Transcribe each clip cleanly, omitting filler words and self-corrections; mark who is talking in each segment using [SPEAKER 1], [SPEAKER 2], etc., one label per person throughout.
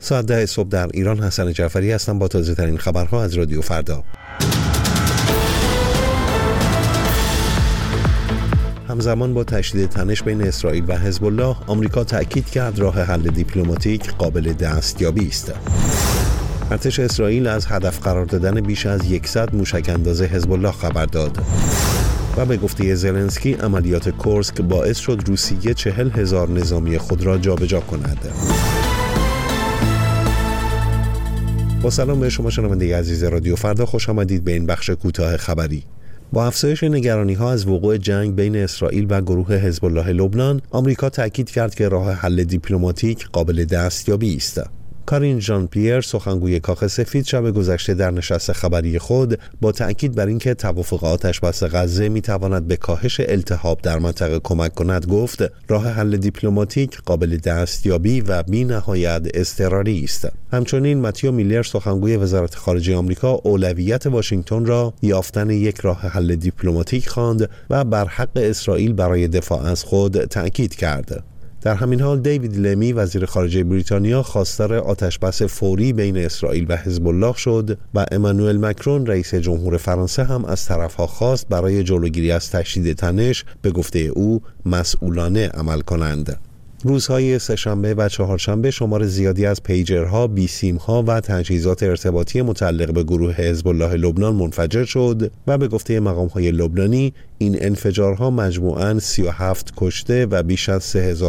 [SPEAKER 1] ساعت 10 صبح در ایران. حسن جعفری هستم با تازه ترین خبرها از رادیو فردا. همزمان با تشدید تنش بین اسرائیل و حزب الله، آمریکا تأکید کرد راه حل دیپلماتیک قابل دستیابی است. ارتش اسرائیل از هدف قرار دادن بیش از 100 موشک‌انداز حزب الله خبر داد. و به گفته زلنسکی عملیات کورسک باعث شد روسیه 40,000 نظامی خود را جابجا کند. با سلام به شما شنونده عزیز رادیو فردا، خوش آمدید به این بخش کوتاه خبری. با افزایش نگرانی‌ها از وقوع جنگ بین اسرائیل و گروه حزب الله لبنان، آمریکا تأکید کرد که راه حل دیپلماتیک قابل دستیابی است. کارین ژان پیر، سخنگوی کاخ سفید، شب گذشته در نشست خبری خود با تأکید بر اینکه توافق آتش‌بس غزه می‌تواند به کاهش التهاب در منطقه کمک کند، گفت راه حل دیپلماتیک قابل دستیابی و بی‌نهایت اضطراری است. همچنین متیو میلر، سخنگوی وزارت خارجه آمریکا، اولویت واشنگتن را یافتن یک راه حل دیپلماتیک خواند و بر حق اسرائیل برای دفاع از خود تأکید کرد. در همین حال دیوید لمی، وزیر خارجه بریتانیا، خواستار آتش‌بس فوری بین اسرائیل و حزب الله شد و امانوئل مکرون، رئیس جمهور فرانسه، هم از طرف‌ها خواست برای جلوگیری از تشدید تنش به گفته او مسئولانه عمل کنند. روزهای سه‌شنبه و چهارشنبه شمار زیادی از پیجرها، بیسیم‌ها و تجهیزات ارتباطی متعلق به گروه حزب الله لبنان منفجر شد و به گفته مقام‌های لبنانی این انفجارها مجموعاً 37 کشته و بیش از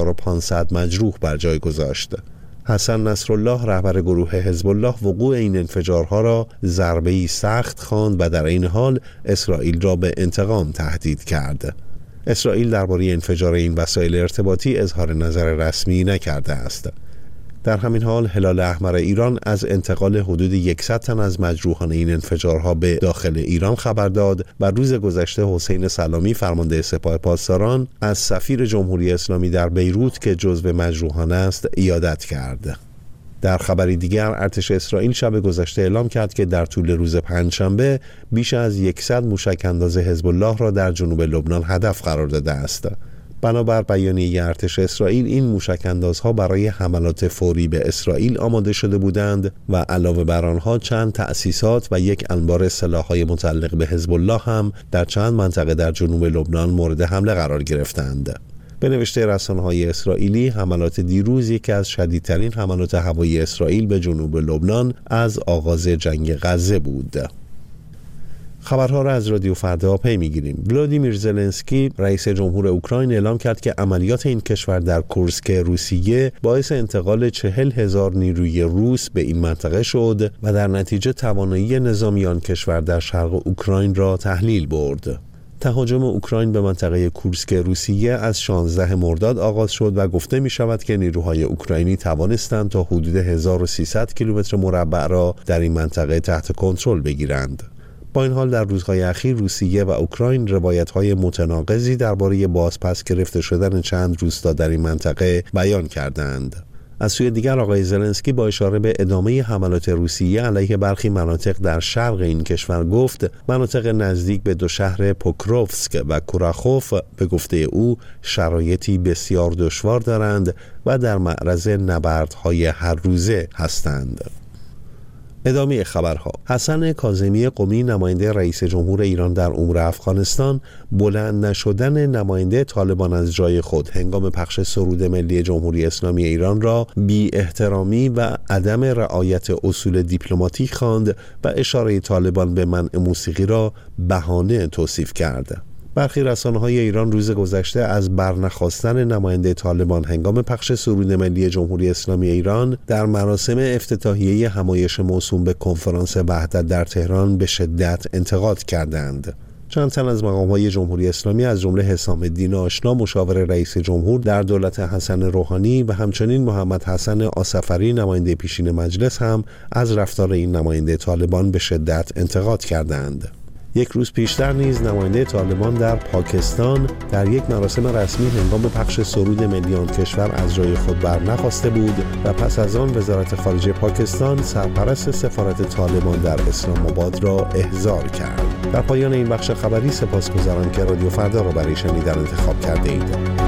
[SPEAKER 1] 3500 مجروح بر جای گذاشت. حسن نصرالله، رهبر گروه حزب الله، وقوع این انفجارها را ضربه‌ای سخت خواند و در این حال اسرائیل را به انتقام تهدید کرد. اسرائیل درباره انفجار این وسایل ارتباطی اظهار نظر رسمی نکرده است. در همین حال هلال احمر ایران از انتقال حدود 100 تن از مجروحان این انفجارها به داخل ایران خبر داد و روز گذشته حسین سلامی، فرمانده سپاه پاسداران، از سفیر جمهوری اسلامی در بیروت که جزو مجروحان است عیادت کرد. در خبری دیگر، ارتش اسرائیل شب گذشته اعلام کرد که در طول روز پنجشنبه بیش از 100 موشک‌انداز حزب الله را در جنوب لبنان هدف قرار داده است. بنابر بیانیه ارتش اسرائیل، این موشک‌اندازها برای حملات فوری به اسرائیل آماده شده بودند و علاوه بر آنها چند تأسیسات و یک انبار سلاح‌های متعلق به حزب الله هم در چند منطقه در جنوب لبنان مورد حمله قرار گرفتند. به نوشته رسانه‌های اسرائیلی، حملات دیروز یکی از شدیدترین حملات هوایی اسرائیل به جنوب لبنان از آغاز جنگ غزه بود. خبرها را از رادیو فردا پی می‌گیریم. ولادیمیر زلنسکی، رئیس جمهور اوکراین، اعلام کرد که عملیات این کشور در کورسک روسیه باعث انتقال 40,000 نیروی روس به این منطقه شد و در نتیجه توانایی نظامی آن کشور در شرق اوکراین را تحلیل برد. تهاجم اوکراین به منطقه کورسک روسیه از 16 مرداد آغاز شد و گفته می شود که نیروهای اوکراینی توانستند تا حدود 1300 کیلومتر مربع را در این منطقه تحت کنترل بگیرند. با این حال در روزهای اخیر روسیه و اوکراین روایت‌های متناقضی درباره بازپس گرفته شدن چند روستا در این منطقه بیان کردند. از سوی دیگر، آقای زلنسکی با اشاره به ادامه حملات روسیه علیه برخی مناطق در شرق این کشور گفت مناطق نزدیک به دو شهر پوکروفسک و کوراخوف به گفته او شرایطی بسیار دشوار دارند و در معرض نبردهای هر روزه هستند. ادامه خبرها. حسن کاظمی قمی، نماینده رئیس جمهور ایران در امور افغانستان، بلند نشدن نماینده طالبان از جای خود هنگام پخش سرود ملی جمهوری اسلامی ایران را بی احترامی و عدم رعایت اصول دیپلماتیک خواند و اشاره طالبان به منع موسیقی را بهانه توصیف کرد. برخی رسانه‌های ایران روز گذشته از برنخواستن نماینده طالبان هنگام پخش سرود ملی جمهوری اسلامی ایران در مراسم افتتاحیه همایش موسوم به کنفرانس وحدت در تهران به شدت انتقاد کردند. چند تن از مقام‌های جمهوری اسلامی از جمله حسام الدین آشنا، مشاور رئیس جمهور در دولت حسن روحانی، و همچنین محمد حسن آصفری، نماینده پیشین مجلس، هم از رفتار این نماینده طالبان به شدت انتقاد کردند. یک روز پیشتر نیز نماینده طالبان در پاکستان در یک مراسم رسمی هنگام پخش سرود ملی آن کشور از جای خود برنخاسته بود و پس از آن وزارت خارجه پاکستان سرپرست سفارت طالبان در اسلام آباد را احضار کرد. در پایان این بخش خبری سپاسگزارم که رادیو فردا را برای شنیدن انتخاب کرده اید.